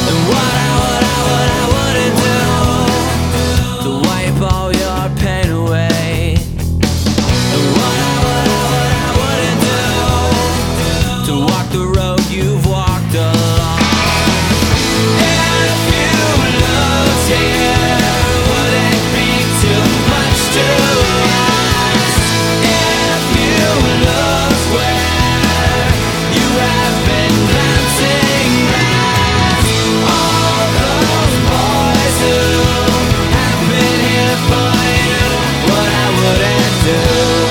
And what I wouldn't do to wipe all your pain away. And what I wouldn't do to walk the road you've walked along. If you looked here, would it be too much to ask? If you looked where you have been glancing past all those boys who have been here for you, what I wouldn't do.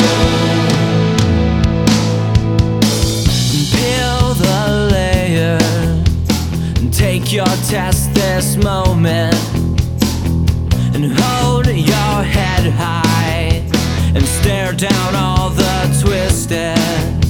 Peel the layers and take your test this moment, and hold your head high and stare down all the twisted